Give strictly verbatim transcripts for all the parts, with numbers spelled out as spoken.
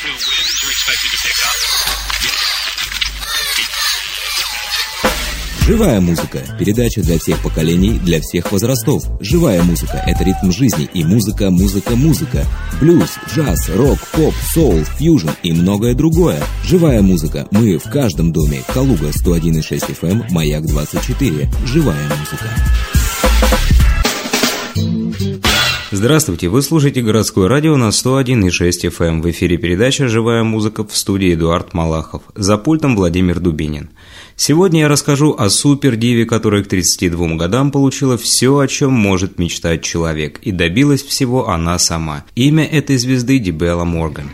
Живая музыка. Передача для всех поколений, для всех возрастов. Живая музыка – это ритм жизни и музыка, музыка, музыка. Блюз, джаз, рок, поп, соул, фьюжн и многое другое. Живая музыка. Мы в каждом доме. Калуга сто один и шесть эф эм, Маяк двадцать четыре. Живая музыка. Здравствуйте, вы слушаете городское радио на сто один и шесть эф эм. В эфире передача «Живая музыка», в студии Эдуард Малахов. За пультом Владимир Дубинин. Сегодня я расскажу о супердиве, которая к тридцати двум годам получила все, о чем может мечтать человек. И добилась всего она сама. Имя этой звезды Дибелла Морган.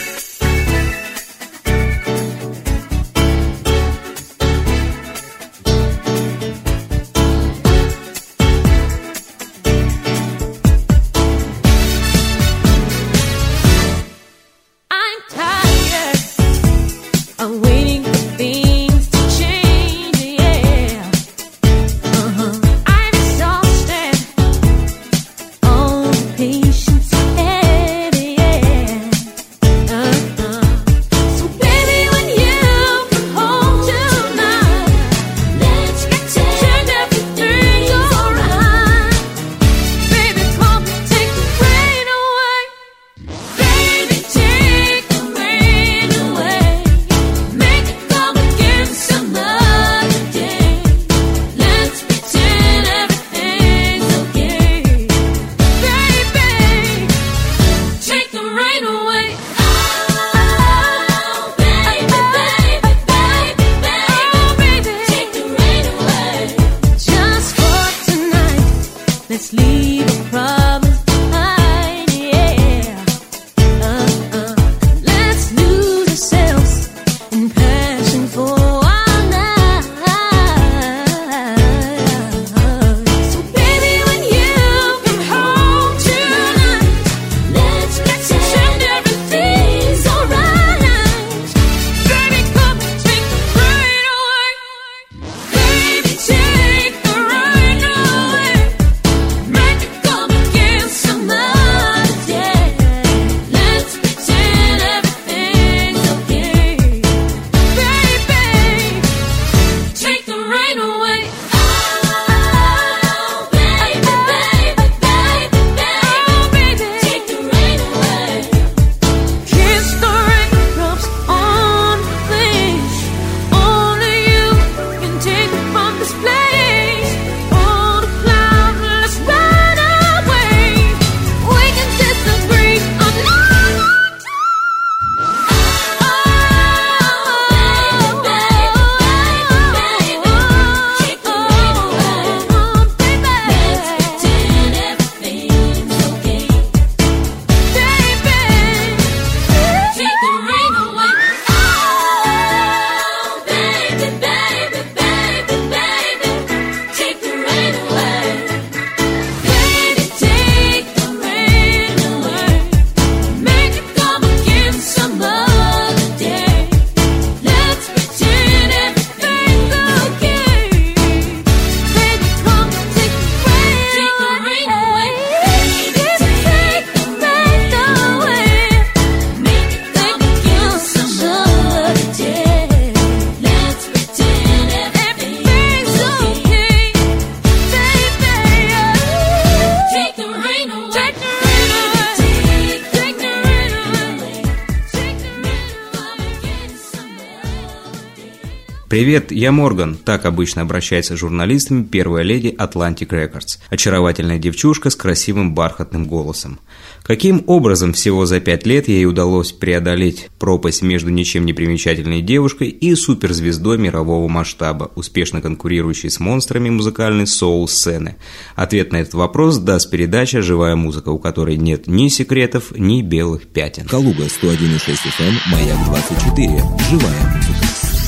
«Привет, я Морган», так обычно обращается с журналистами первая леди Atlantic Records, очаровательная девчушка с красивым бархатным голосом. Каким образом всего за пять лет ей удалось преодолеть пропасть между ничем не примечательной девушкой и суперзвездой мирового масштаба, успешно конкурирующей с монстрами музыкальной соул-сцены? Ответ на этот вопрос даст передача «Живая музыка», у которой нет ни секретов, ни белых пятен. Калуга сто один и шесть эф эм, Маяк двадцать четыре. Живая музыка.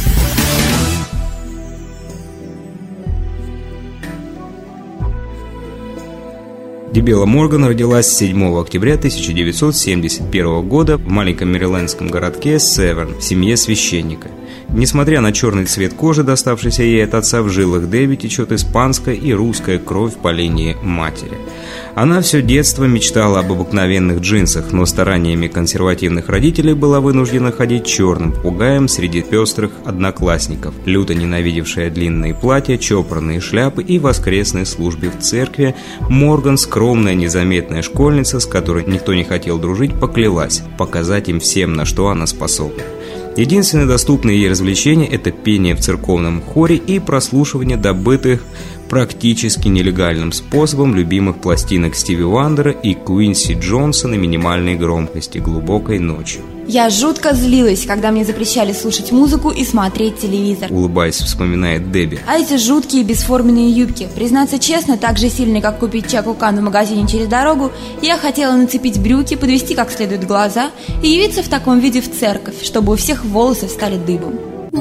Дибелла Морган родилась седьмого октября тысяча девятьсот семьдесят первого года в маленьком мэрилендском городке Северн в семье священника. Несмотря на черный цвет кожи, доставшийся ей от отца, в жилах Дебби течет испанская и русская кровь по линии матери. Она все детство мечтала об обыкновенных джинсах, но стараниями консервативных родителей была вынуждена ходить черным попугаем среди пестрых одноклассников, люто ненавидевшая длинные платья, чопорные шляпы и воскресной службе в церкви. Морган, скромная, незаметная школьница, с которой никто не хотел дружить, поклялась показать им всем, на что она способна. Единственное доступное ей развлечение – это пение в церковном хоре и прослушивание добытых практически нелегальным способом любимых пластинок Стиви Вандера и Куинси Джонса на минимальной громкости глубокой ночью. Я жутко злилась, когда мне запрещали слушать музыку и смотреть телевизор. Улыбаясь, вспоминает Дебби. А эти жуткие бесформенные юбки, признаться честно, так же сильные, как купить Чаку Кан в магазине через дорогу, я хотела нацепить брюки, подвести как следует глаза и явиться в таком виде в церковь, чтобы у всех волосы встали дыбом.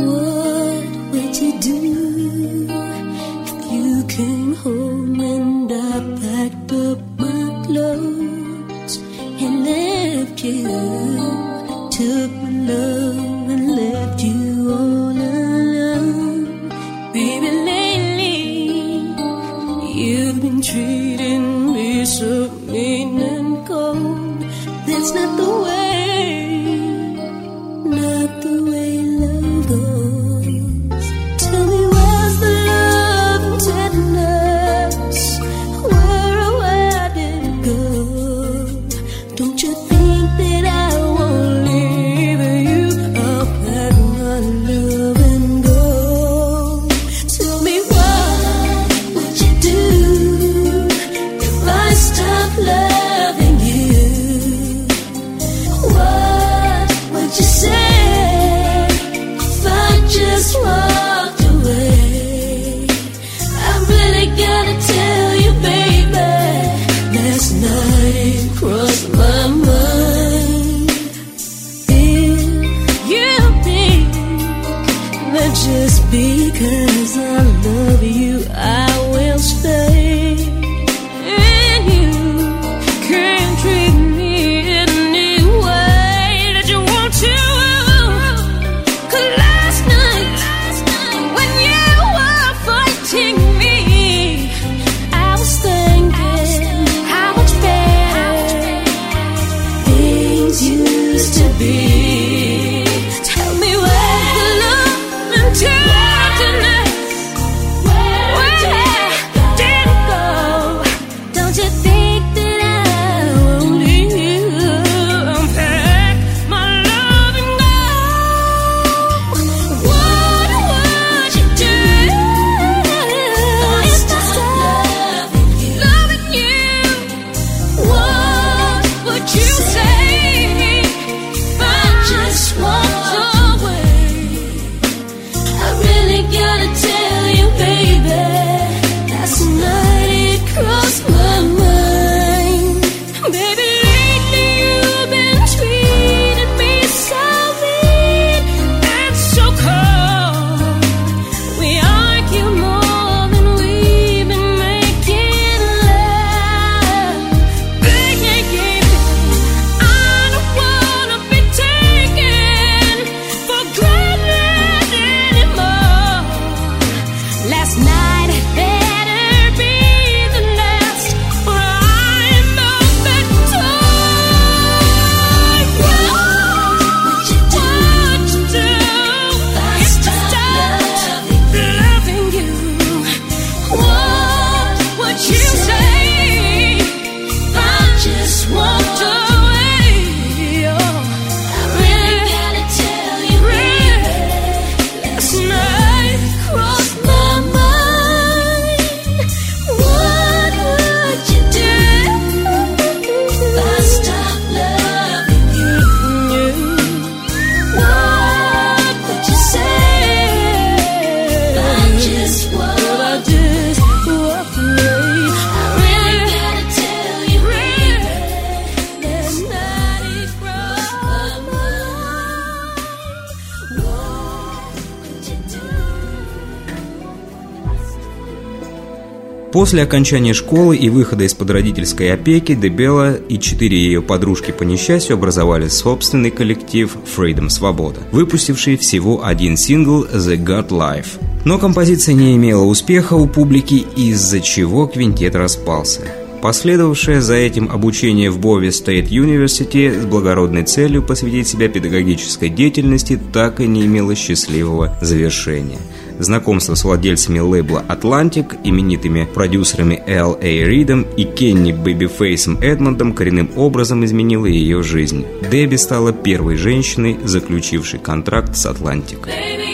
Took my love and left you all alone. Baby, lately you've been treating me so mean and cold. That's not the way, not the way love goes. Tell me, where's the love and tenderness? Where, oh, where did it go? Don't you think that I won't just because I love you, I will stay. And you can't treat me any way that you want to. 'Cause last night, when you were fighting me, I was thinking how much better things used to be. You say me, but После окончания школы и выхода из-под родительской опеки, Дебелла и четыре ее подружки по несчастью образовали собственный коллектив Freedom Свобода, выпустивший всего один сингл The God Life. Но композиция не имела успеха у публики, из-за чего квинтет распался. Последовавшее за этим обучение в Бови State University с благородной целью посвятить себя педагогической деятельности так и не имело счастливого завершения. Знакомство с владельцами лейбла Atlantic, именитыми продюсерами Эл Эй Ридом и Кенни Бэбифейсом Эдмондом коренным образом изменило ее жизнь. Дебби стала первой женщиной, заключившей контракт с Atlantic.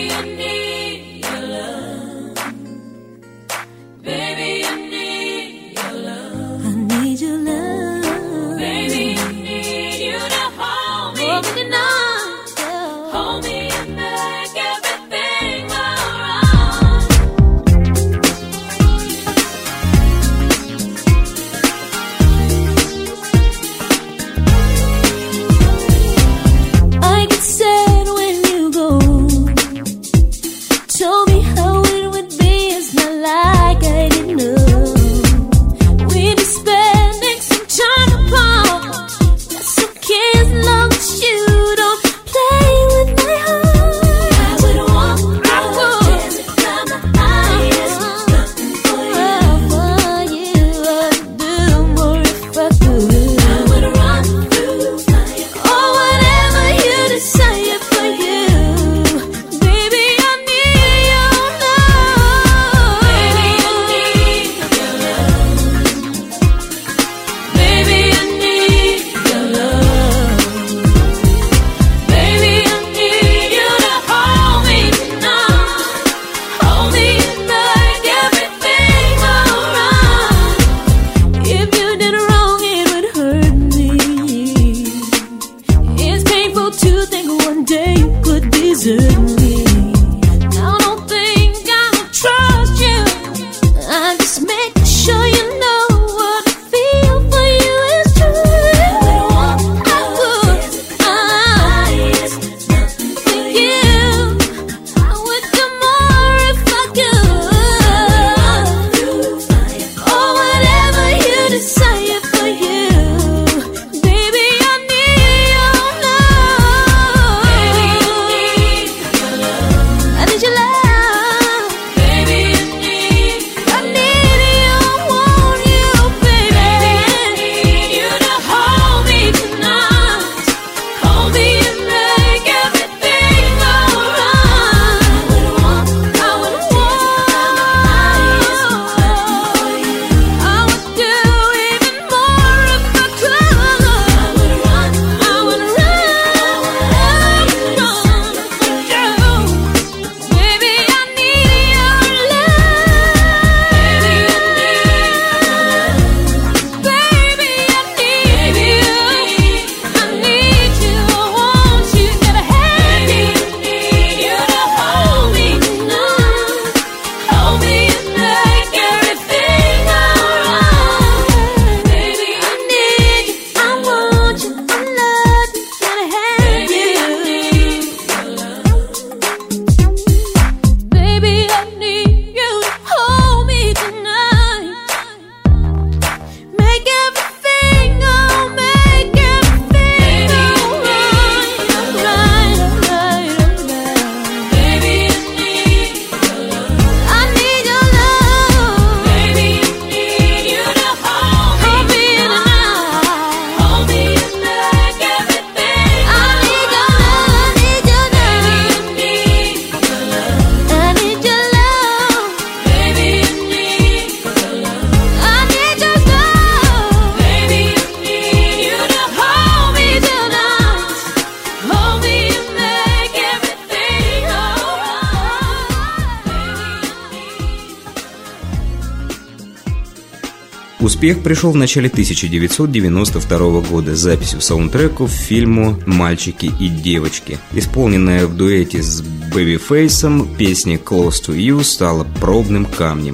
Успех пришел в начале тысяча девятьсот девяносто второго года с записью саундтреков к фильму «Мальчики и девочки». Исполненная в дуэте с Бэбифейсом, песня «Close to You» стала пробным камнем.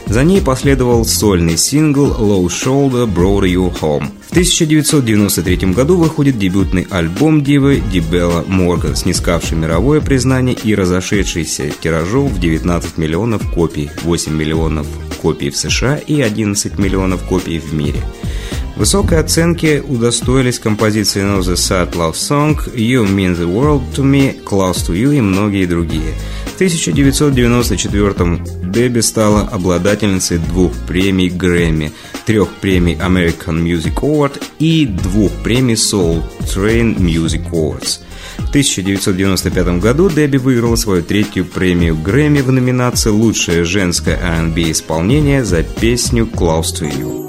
За ней последовал сольный сингл «Low Shoulder Brought You Home». В тысяча девятьсот девяносто третьем году выходит дебютный альбом дивы Дебелла Морган, снискавший мировое признание и разошедшийся тиражом в девятнадцать миллионов копий, восемь миллионов копий в США и одиннадцать миллионов копий в мире. Высокой оценки удостоились композиции No The Sad Love Song, You Mean The World To Me, Close To You и многие другие. В тысяча девятьсот девяносто четвёртом Дебби стала обладательницей двух премий Грэмми, трех премий American Music Award и двух премий Soul Train Music Awards. В тысяча девятьсот девяносто пятом году Дебби выиграла свою третью премию Грэмми в номинации «Лучшее женское ар энд би исполнение» за песню «Close To You».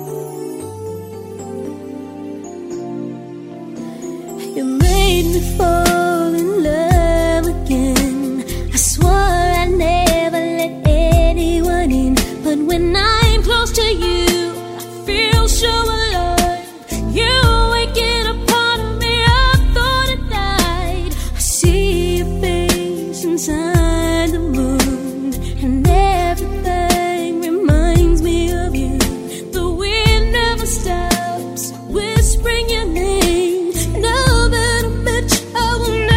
Whispering your name, now that I met you, I will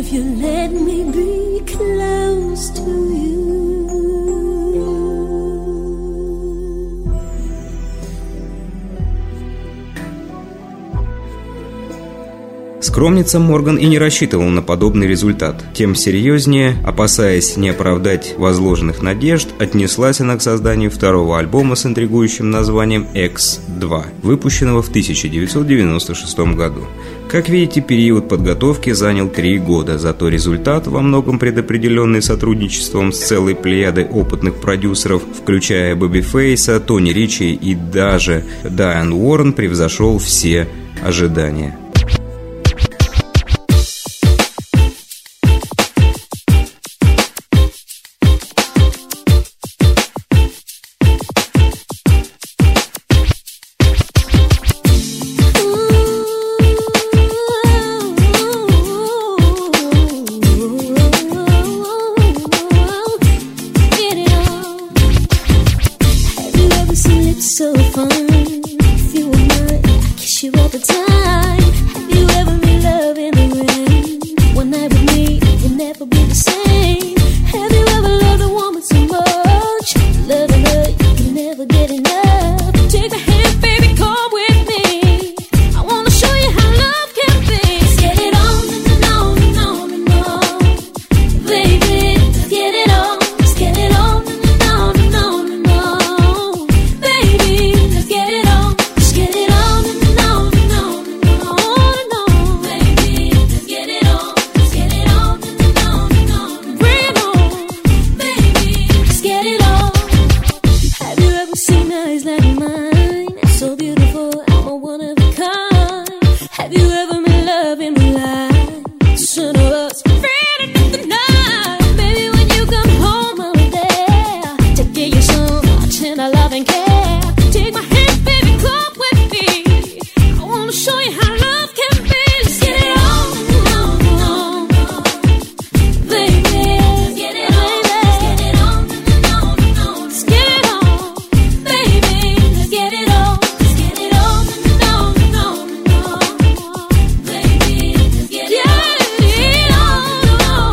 if you let me be close to you. Скромница Морган и не рассчитывал на подобный результат. Тем серьезнее, опасаясь не оправдать возложенных надежд, отнеслась она к созданию второго альбома с интригующим названием икс два, выпущенного в тысяча девятьсот девяносто шестом году. Как видите, период подготовки занял три года, зато результат, во многом предопределенный сотрудничеством с целой плеядой опытных продюсеров, включая Бобби Фейса, Тони Ричи и даже Дайан Уоррен, превзошел все ожидания. So fun, if you were mine, I'd kiss you all the time. Have you ever made love in the rain? One night with me, you'll never be the same. Have you ever loved a woman so much? Loving her, you can never get enough. Take my hand, baby, come with me. I wanna show you how love can be. Let's get it on and on and on and on. Baby, let's get it on. Let's get it on and on and on and on. Baby, let's get it on. Let's get it on and on and on and on and on. Baby, let's get it on. Let's get it on and on and on. Bring it on. Baby, let's get it on. Have you ever seen eyes like mine? So beautiful, I'm a one of a kind. Have you ever made love in the light? Son of us, ready to the night. Baby, when you come home, I'll be there to give you some tender love and care. Take my hand, baby, come with me. I wanna show you how love can be. Let's get it on, on, on. Baby, let's get it on. Let's get it on, on, on. Let's get it on. Baby, let's get it on. Let's get it on, on, on, on. Baby, let's get it on.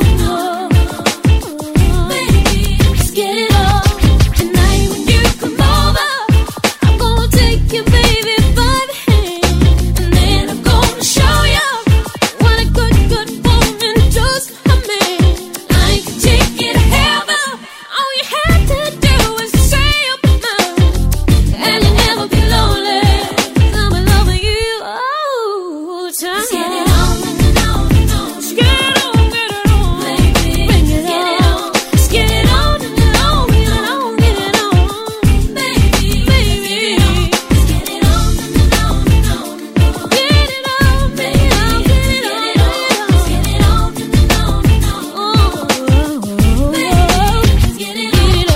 Baby, let's get it on. Tonight when you come over, I'm gonna take you, baby, by the hand, and then I'm gonna show you what a good, good woman does for me. I can take you to heaven. All you have to do is say you're mine, and you'll never be lonely. I'm in love with you all the time. Let's get it on, on, on. Let's get it on, get it on, baby. Bring it on. Let's get it on, get it on, get it on, get it on, baby, baby. Let's get it on, on, on. Get it on, baby, get it on, get it on, let's get it on, on, on. Baby, let's get it on,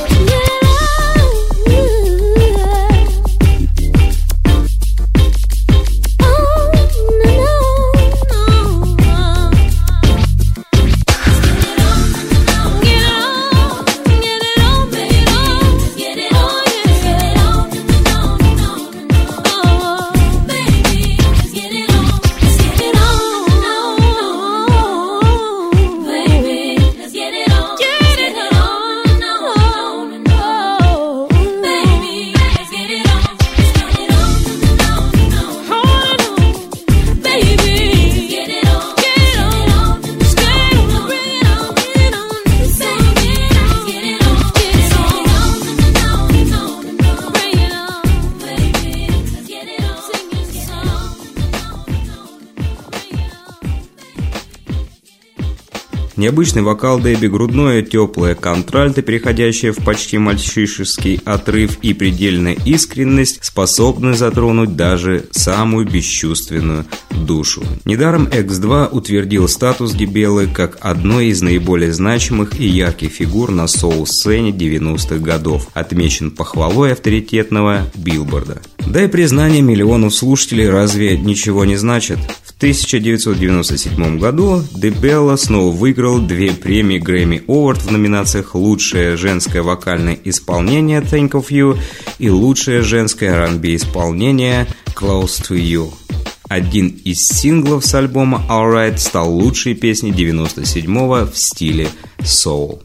Необычный вокал Дебби, грудное теплое контральто, переходящее в почти мальчишеский отрыв, и предельная искренность способны затронуть даже самую бесчувственную душу. Недаром икс два утвердил статус Гибеллы как одной из наиболее значимых и ярких фигур на соул-сцене девяностых годов, отмечен похвалой авторитетного Билборда. Да и признание миллионов слушателей разве ничего не значит? В тысяча девятьсот девяносто седьмом году Дебелла снова выиграл две премии Грэмми Award в номинациях «Лучшее женское вокальное исполнение» «Think of You» и «Лучшее женское ар энд би исполнение» «Close to You». Один из синглов с альбома Alright стал лучшей песней девяносто седьмого в стиле соул.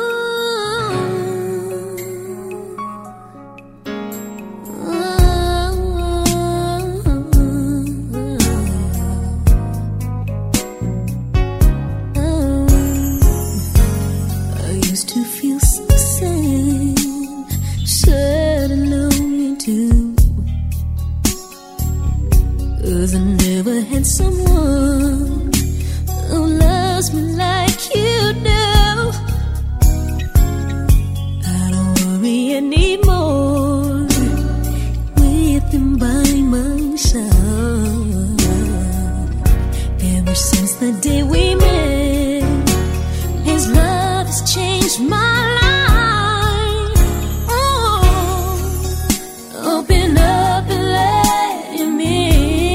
Cause I never had someone who loves me like you do. I don't worry anymore with him by my side. Ever since the day we met, his love has changed my life. Oh, open up and let him in.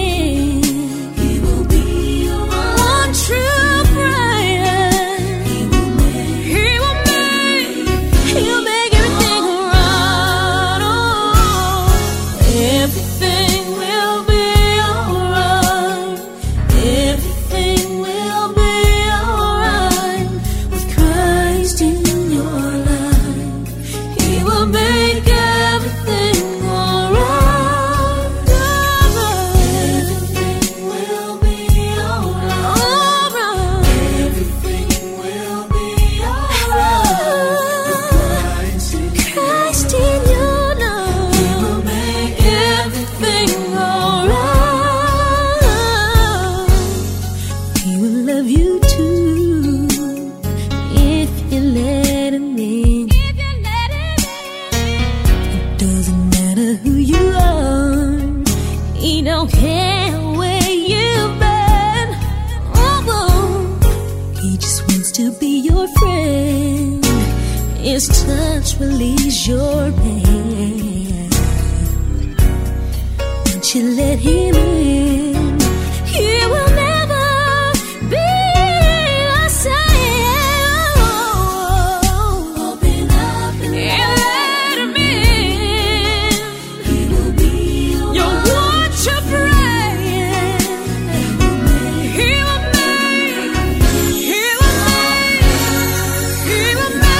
His touch will ease your pain. Once you let him in, he will never be the same. Open up and let him in. He will be your watch of praying. He will make, he will make, he will make.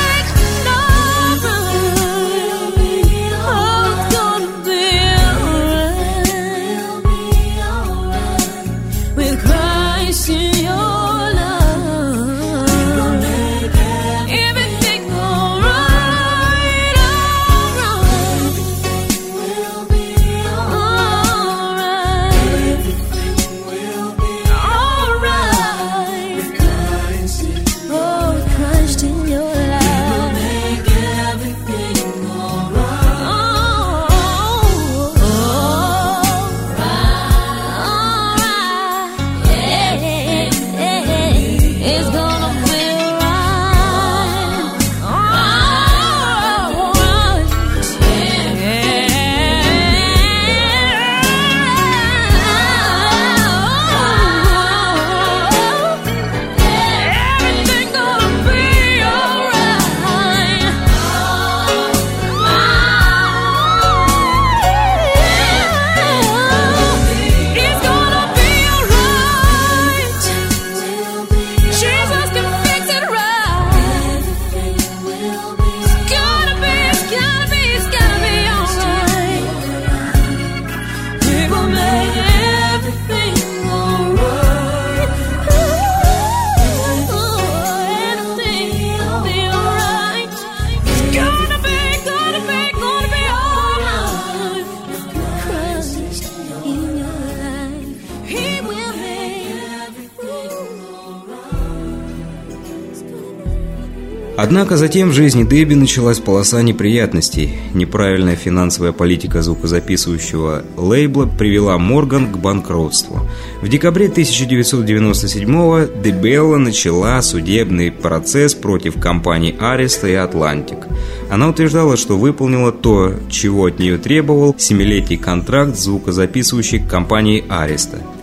Однако затем в жизни Дебби началась полоса неприятностей. Неправильная финансовая политика звукозаписывающего лейбла привела Морган к банкротству. В декабре тысяча девятьсот девяносто седьмого Дебелла начала судебный процесс против компаний Arista и Atlantic. Она утверждала, что выполнила то, чего от нее требовал семилетний контракт с звукозаписывающей компанией Arista.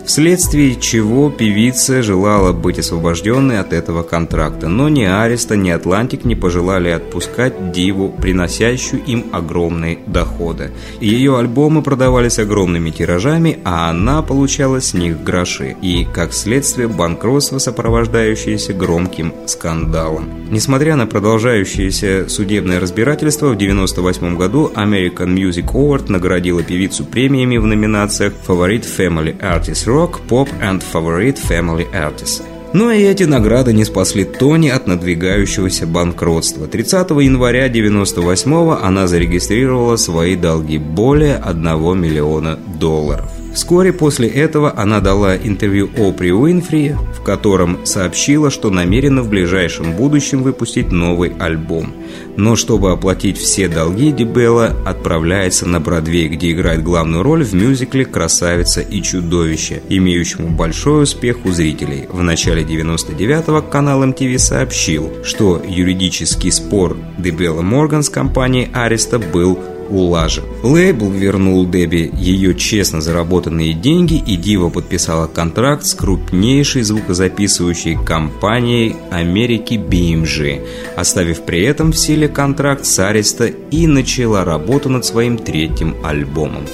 вследствие чего певица желала быть освобожденной от этого контракта, но ни Ариста, ни Atlantic не пожелали отпускать диву, приносящую им огромные доходы. Ее альбомы продавались огромными тиражами, а она получала с них гроши, и, как следствие, банкротство, сопровождающееся громким скандалом. Несмотря на продолжающееся судебное разбирательство, в девяносто восьмом году American Music Award наградила певицу премиями в номинациях Favorite Family Artist Rock, Pop and Favorite Family Artist. Но и эти награды не спасли Тони от надвигающегося банкротства. тридцатого января девяносто восьмого она зарегистрировала свои долги более одного миллиона долларов. Вскоре после этого она дала интервью Опре Уинфри, в котором сообщила, что намерена в ближайшем будущем выпустить новый альбом. Но чтобы оплатить все долги, Ди Белла отправляется на Бродвей, где играет главную роль в мюзикле «Красавица и чудовище», имеющему большой успех у зрителей. В начале девяносто девятого канал эм ти ви сообщил, что юридический спор Ди Белла Морган с компанией Ариста был улажен. Лейбл вернул Дебби ее честно заработанные деньги, и дива подписала контракт с крупнейшей звукозаписывающей компанией Америки би эм джи, оставив при этом в силе контракт с Ариста, и начала работу над своим третьим альбомом.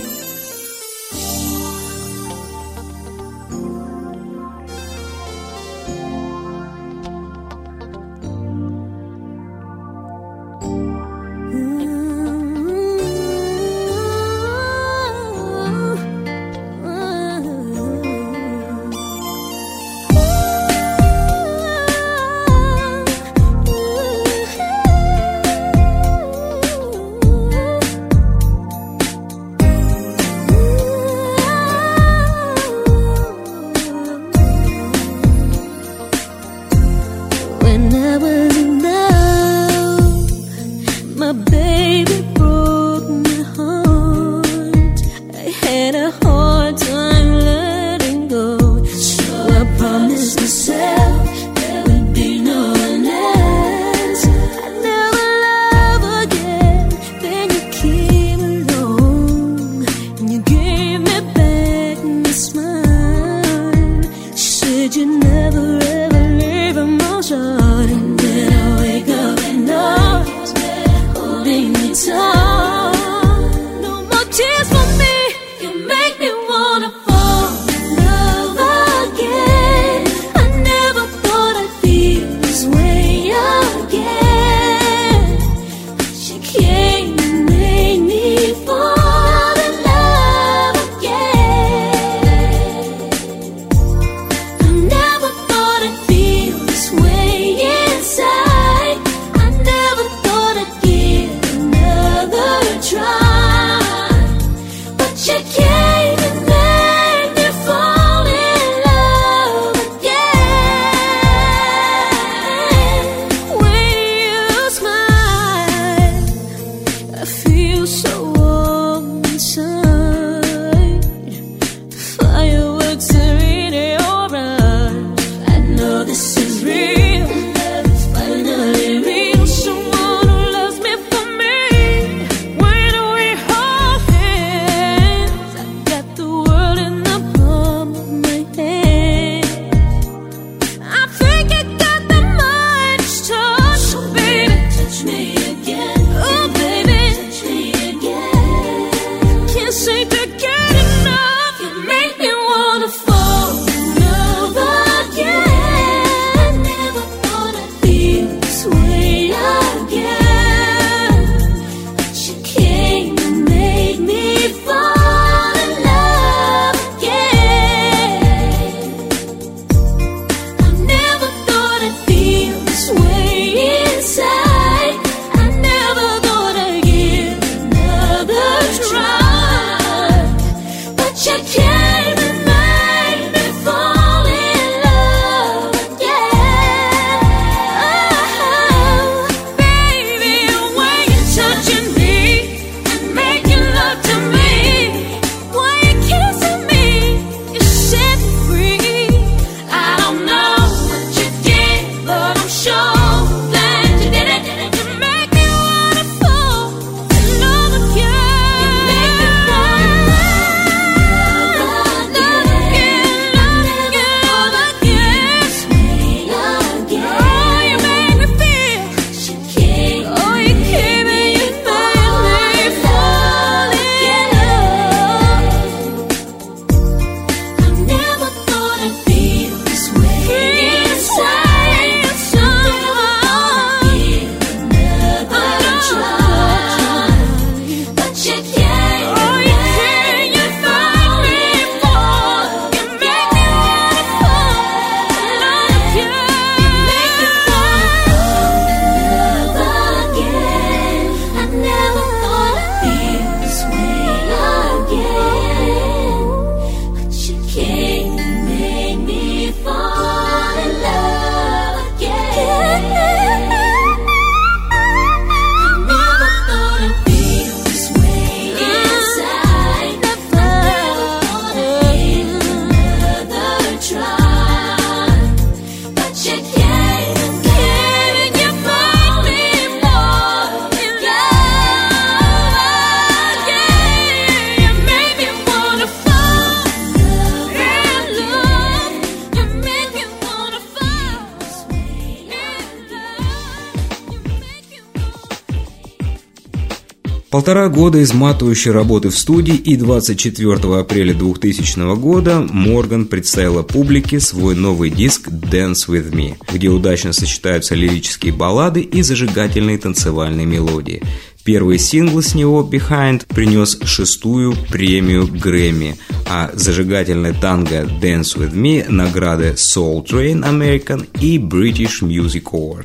Never Полтора года изматывающей работы в студии, и двадцать четвёртого апреля двухтысячного года Морган представила публике свой новый диск «Dance With Me», где удачно сочетаются лирические баллады и зажигательные танцевальные мелодии. Первый сингл с него, «Behind», принес шестую премию Грэмми, а зажигательный танго «Dance With Me» награды Soul Train American и British Music Award.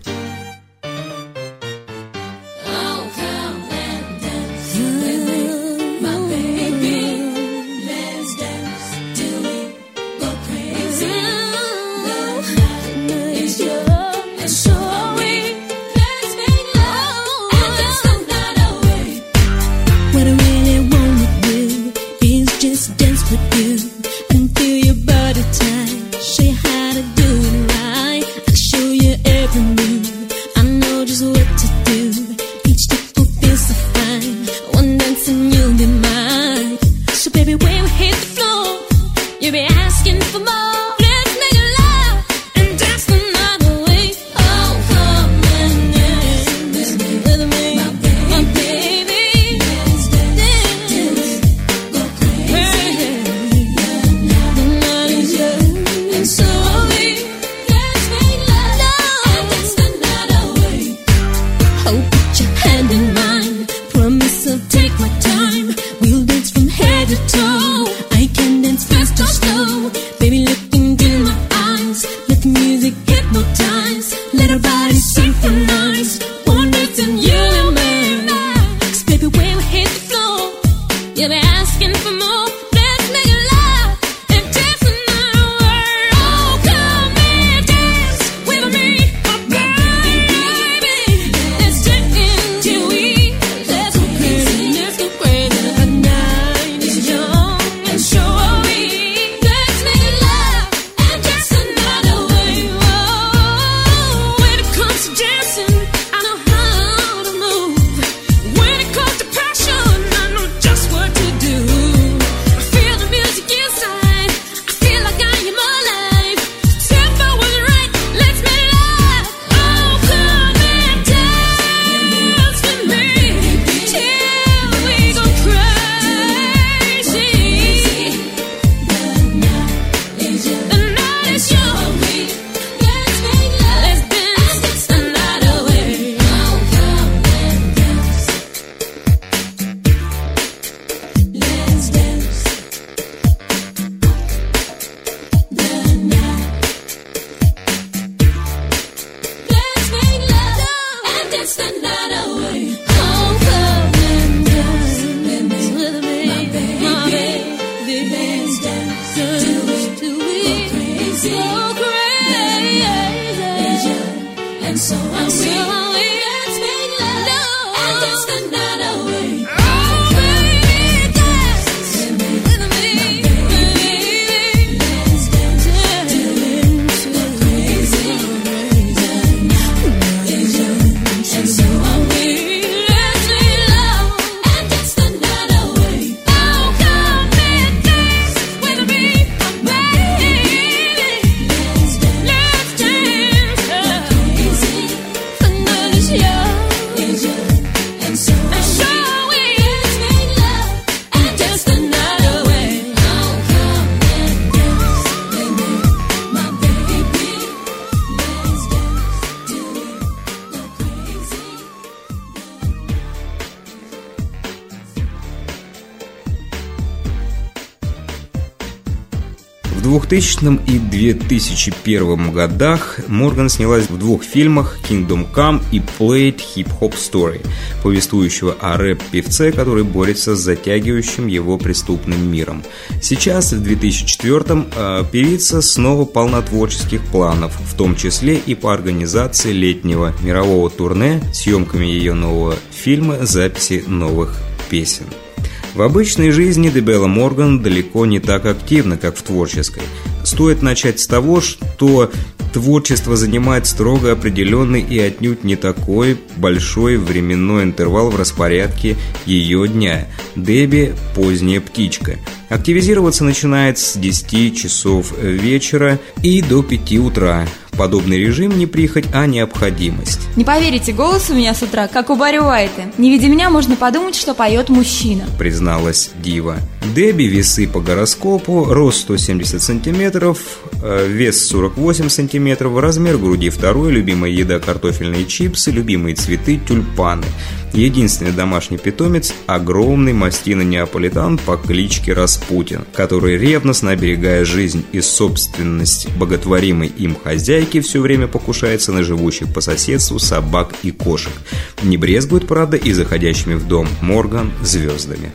В двухтысячном и две тысячи первом годах Морган снялась в двух фильмах «Kingdom Come» и «Played Hip Hop Story», повествующего о рэп-певце, который борется с затягивающим его преступным миром. Сейчас, в две тысячи четвёртом, певица снова полна творческих планов, в том числе и по организации летнего мирового турне, съемками ее нового фильма, записи новых песен. В обычной жизни Дебелла Морган далеко не так активна, как в творческой. Стоит начать с того, что творчество занимает строго определенный и отнюдь не такой большой временной интервал в распорядке ее дня. Дебби – поздняя птичка. Активизироваться начинает с десяти часов вечера и до пяти утра. Подобный режим не прихоть, а необходимость. Не поверите, голос у меня с утра, как у Барри Уайта. Не видя меня, можно подумать, что поет мужчина, призналась дива. Дебби весы по гороскопу: рост сто семьдесят сантиметров, вес сорок восемь сантиметров, размер груди второй, любимая еда картофельные чипсы, любимые цветы тюльпаны. Единственный домашний питомец – огромный мастино-неаполитан по кличке Распутин, который, ревностно оберегая жизнь и собственность боготворимой им хозяйки, все время покушается на живущих по соседству собак и кошек. Не брезгует, правда, и заходящими в дом Морган звездами.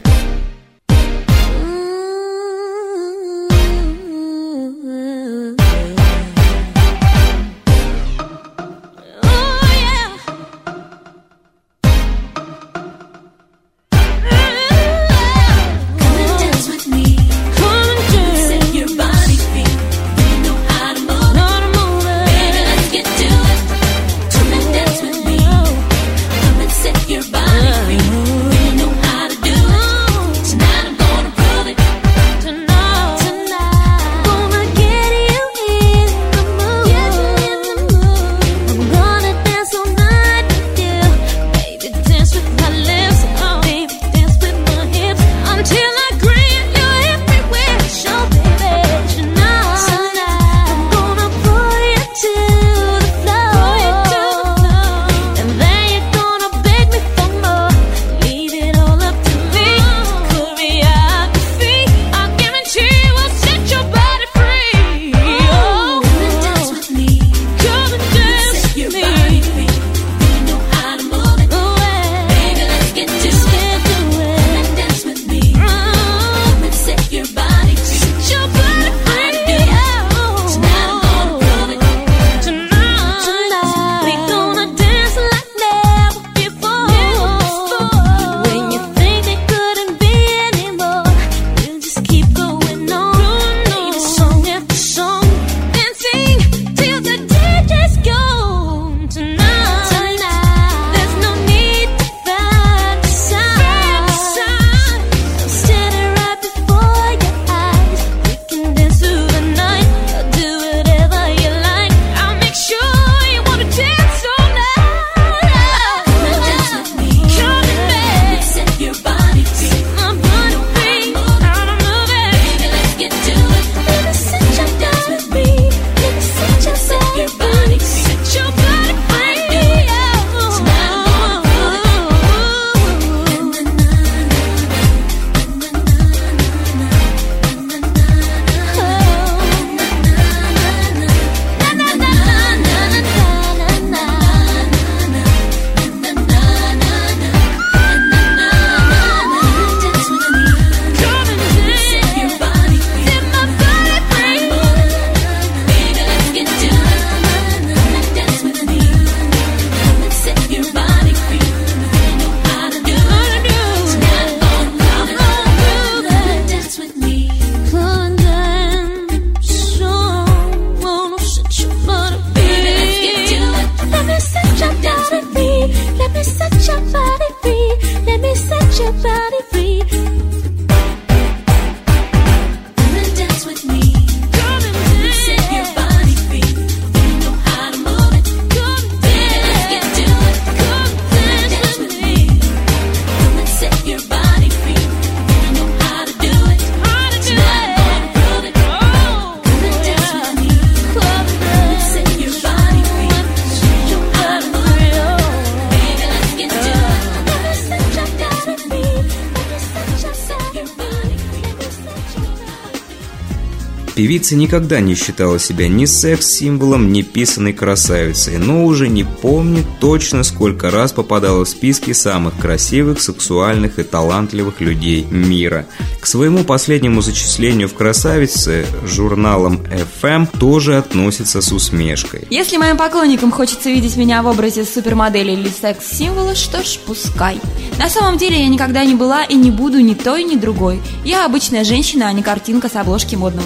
Певица никогда не считала себя ни секс-символом, ни писаной красавицей, но уже не помнит точно, сколько раз попадала в списки самых красивых, сексуальных и талантливых людей мира. К своему последнему зачислению в красавице журналом эф эм тоже относится с усмешкой. Если моим поклонникам хочется видеть меня в образе супермодели или секс-символа, что ж, пускай. На самом деле я никогда не была и не буду ни той, ни другой. Я обычная женщина, а не картинка с обложки модного журнала.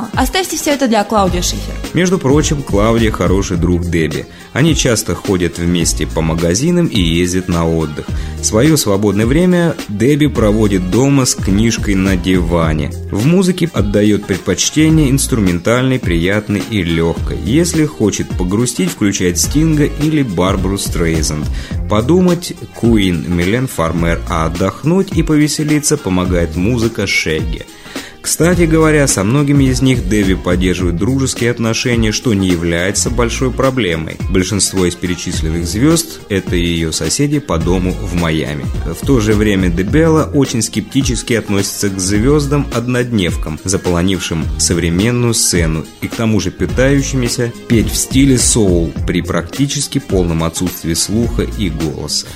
знал. Оставьте все это для Клаудии Шифер. Между прочим, Клаудия хороший друг Дебби. Они часто ходят вместе по магазинам и ездят на отдых. Свое свободное время Дебби проводит дома с книжкой на диване. В музыке отдает предпочтение инструментальной, приятной и легкой. Если хочет погрустить, включает Стинга или Барбару Стрейзанд. Подумать — Queen, Милен Фармер, а отдохнуть и повеселиться помогает музыка Шегги. Кстати говоря, со многими из них Дебби поддерживает дружеские отношения, что не является большой проблемой. Большинство из перечисленных звезд – это ее соседи по дому в Майами. В то же время Дебелла очень скептически относится к звездам-однодневкам, заполонившим современную сцену и к тому же пытающимися петь в стиле соул при практически полном отсутствии слуха и голоса.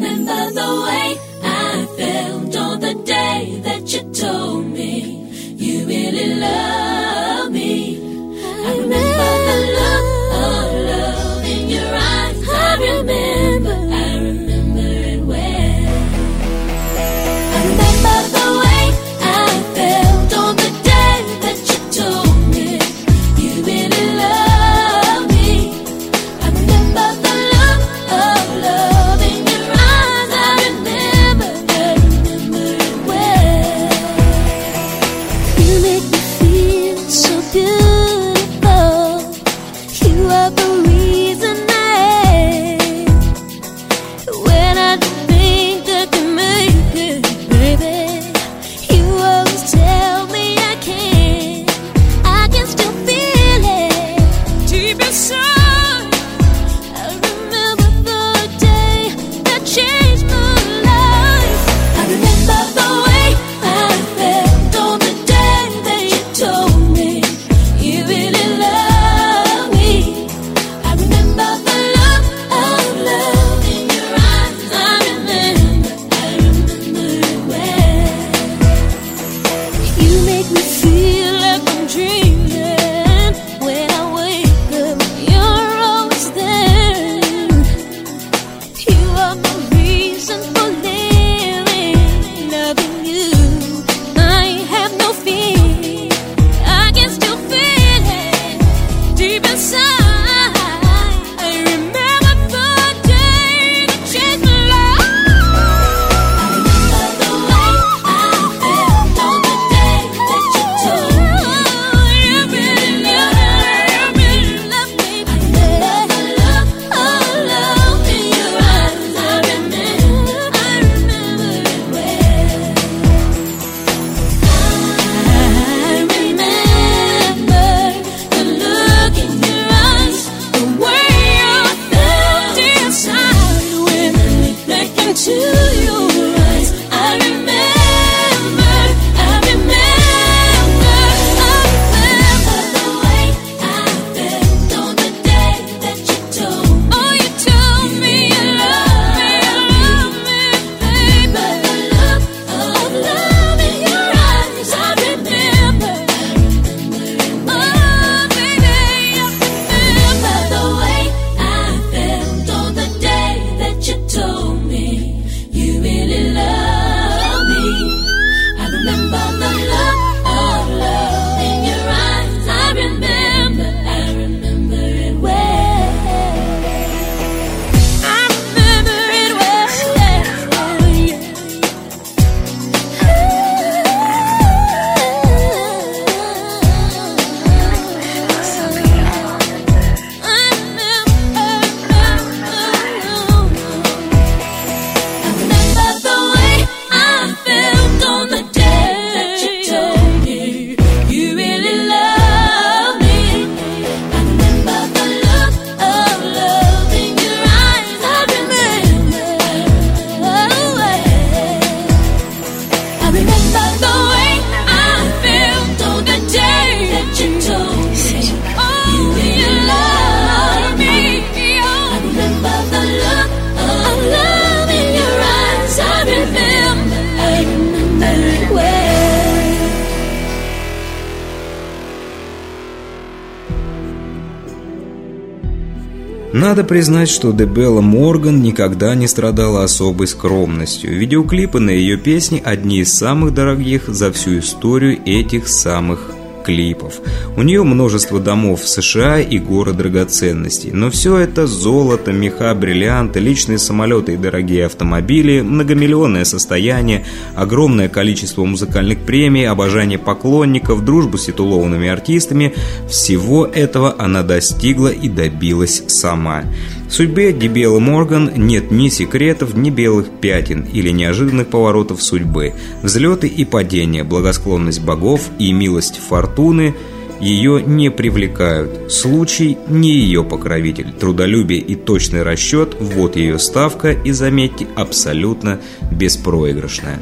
You really love me. I remember the look of love in your eyes. I remember, I remember it well. I remember the way I felt on the day that you told me you really love me. I remember the look of love in your eyes. I remember, I remember it well. You make me feel so beautiful. You are the reason I am. When I think I can make it, baby, you always tell me I can. I can still feel it deep inside. I remember the day that changed my life. I remember the way I felt on the day that you told me you really love me. I remember the look of love in your eyes. I remember, I remember it well. You make me feel like I'm dreaming. When I wake up, you're always there. You are the reason for living, loving you. I have no fear. I can still feel it deep inside. I remember the day that changed my life. I remember the way I felt on the day that you told me you really love me. I remember the look of love in your eyes. I remember, I remember it well. I remember the look in your eyes, the way I felt inside when I looked back into your eyes. I remember, I remember, I remember the way I felt on the day that you told me. Oh, you told me you love me, you love me, baby. The look of love in your eyes. I remember, I remember it well. Oh, baby, I remember the way I felt on the day that you told me you really love me. I remember the look of love in your eyes. I remember, I remember it well. I remember it well. I remember the way I felt on the day that you told me you really love me. I remember the look of love in your eyes. I remember, I remember the way I felt on the day that you told me you really love me. I remember the look of love in your eyes. I remember, I remember it well. Надо признать, что Дебелла Морган никогда не страдала особой скромностью. Видеоклипы на ее песни одни из самых дорогих за всю историю этих самых клипов. У нее множество домов в США и горы драгоценностей. Но все это золото, меха, бриллианты, личные самолеты и дорогие автомобили, многомиллионное состояние, огромное количество музыкальных премий, обожание поклонников, дружбу с титулованными артистами. Всего этого она достигла и добилась сама. В судьбе Дебелы Морган нет ни секретов, ни белых пятен или неожиданных поворотов судьбы. Взлеты и падения, благосклонность богов и милость фортуны ее не привлекают. Случай не ее покровитель. Трудолюбие и точный расчет – вот ее ставка, и, заметьте, абсолютно беспроигрышная.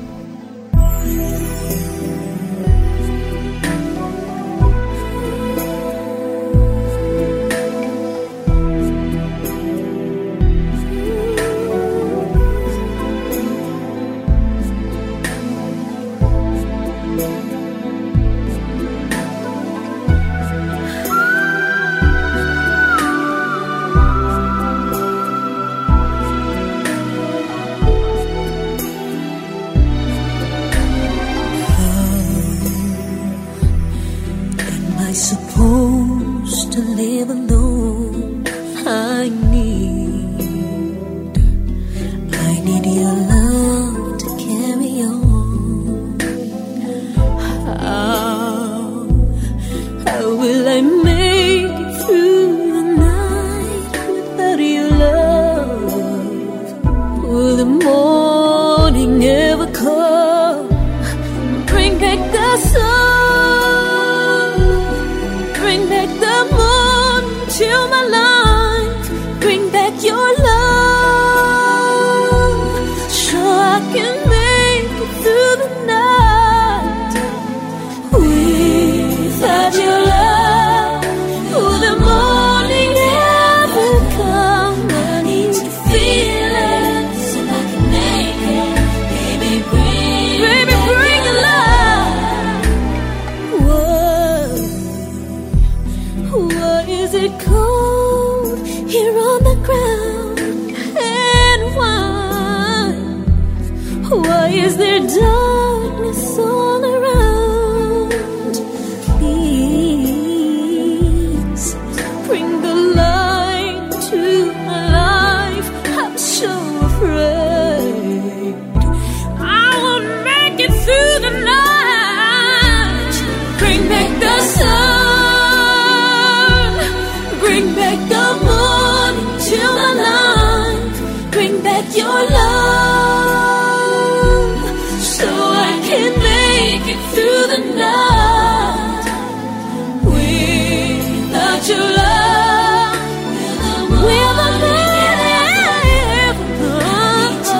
Supposed to live alone. I need, I need your love to carry on. How, how will I make it through the night without your love? Will the morning ever come? Bring back the sun. Bring back the moon to my life. Bring back your love, so I can make it through the night. Without your love, will the morning ever come? I need to feel it, so I can make it. Baby, bring, baby, bring the love. Whoa. Why is it cold here on the ground? And why? Why is there darkness all around? Please bring the light to my life. I'm so afraid I won't make it through the night. Bring back the sun. Bring back the morning to my life. Bring back your love, so I can make it through the night. Without your love, will the morning ever come? So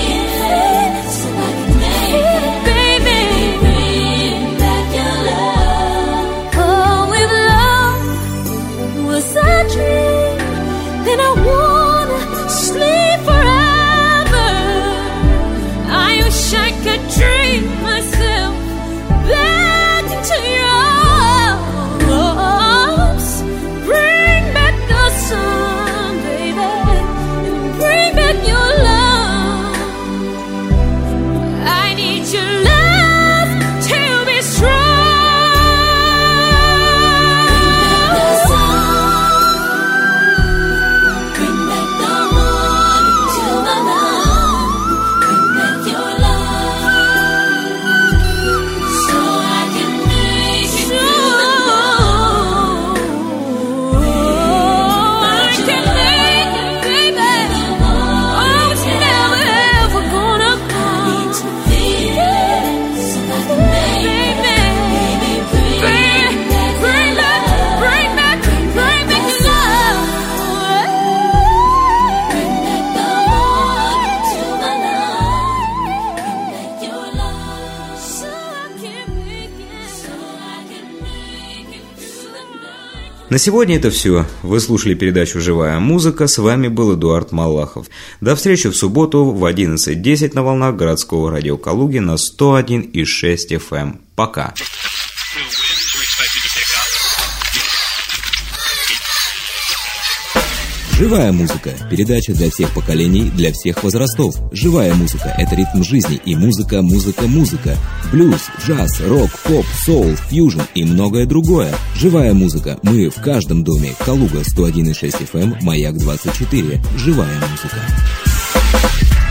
I can make it, baby. Bring back your love. Oh, with love was a dream, then I wanna sleep forever. I wish I could dream myself back into your arms. Bring back the sun, baby, and bring back your love. I need your love to be strong. Bring back the sun. Bring back the morning to my life. Bring back your love, so I can make it through the night. I can make it, baby. Oh, it's never ever gonna come. I need to feel it, so I can make it. Baby, bring back, bring back, bring back, bring back your love. Bring back the morning to my life. Bring back your love, so I can make it, so I can make it through the night. На сегодня это все. Вы слушали передачу «Живая музыка». С вами был Эдуард Малахов. До встречи в субботу в одиннадцать десять на волнах городского радио Калуги на сто один и шесть эф эм. Пока. Живая музыка – передача для всех поколений, для всех возрастов. Живая музыка – это ритм жизни и музыка, музыка, музыка. Блюз, джаз, рок, поп, соул, фьюжн и многое другое. Живая музыка. Мы в каждом доме. Калуга сто один и шесть эф эм, Маяк двадцать четыре. Живая музыка.